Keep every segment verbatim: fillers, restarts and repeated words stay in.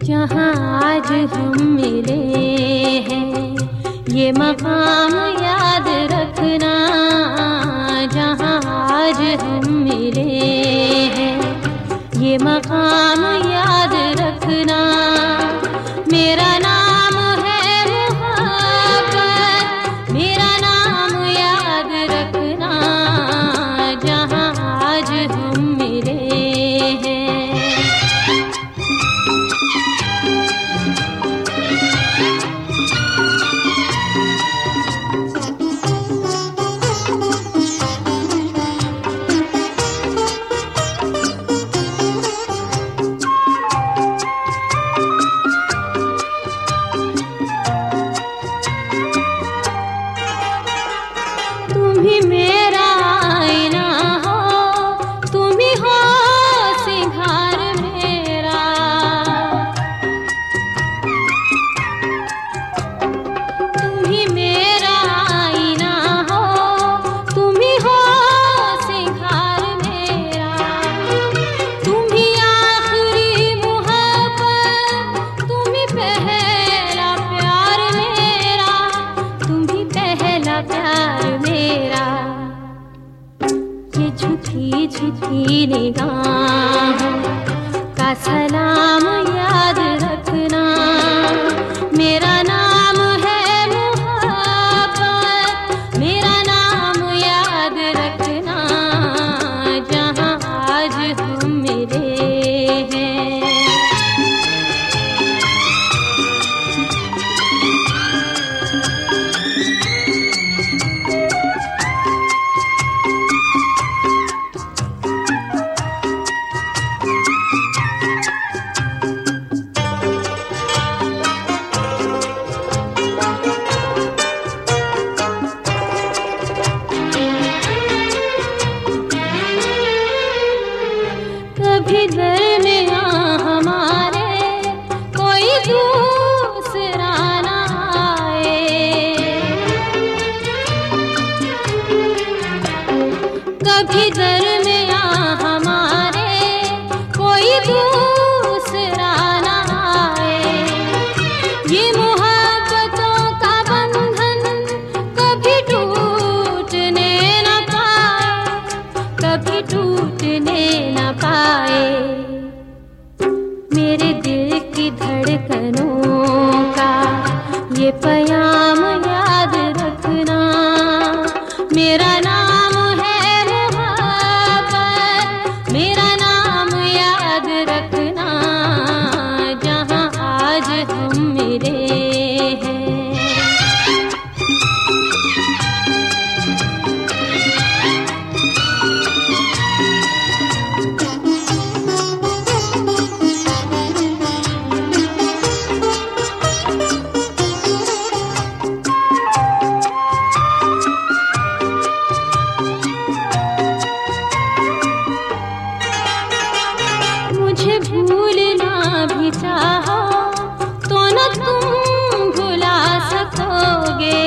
जहाँ आज हम मिले हैं ये मकाम याद रखना। जहाँ आज हम मिले हैं ये मकाम याद रखना। मेरा नाम है मोहब्बत, मेरा नाम याद रखना। जहाँ आज हम मिले हैं। तुम ही मेरा आईना हो, तुम ही हो सिंगार मेरा। तुम ही मेरा आईना हो, तुम ही हो सिंगार मेरा। तुम ही आखिरी मोहब्बत, तुम ही पहला प्यार मेरा। तुम ही पहला प्यार मेरा। ये झुकी झुकी निगाहों का सलाम याद रखना। मेरा नाम है मोहब्बत, मेरा नाम याद रखना। जहाँ आज हम मिले हैं। कभी दरमियां हमारे कोई दूसरा ना आए। कभी दरमियां हमारे कोई दूसरा ना आए। ये मोहब्बतों का बंधन कभी टूटने न पाए, कभी टूटने न पाए। मेरे दिल की धड़कनों का ये पयाम याद रखना। मेरा नाम है मोहब्बत, मेरा नाम याद रखना। जहाँ आज हम मिले हैं। मुझे भूलना भी चाहो तो न तुम भुला सकोगे।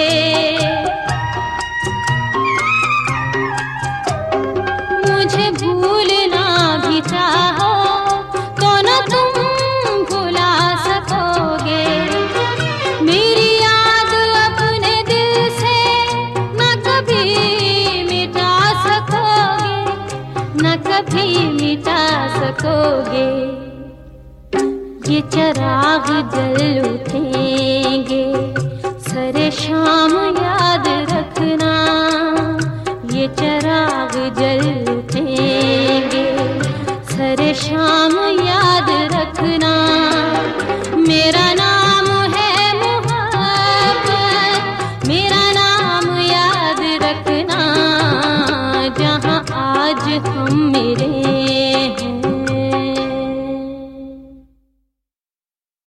मुझे भूलना भी चाहो तो न तुम भुला सकोगे। मेरी याद अपने दिल से न कभी मिटा सकोगे, न कभी मिटा सकोगे। ये चिराग जल उठेंगे सरे शाम याद रखना। ये चिराग जल उठेंगे सरे शाम याद रखना। मेरा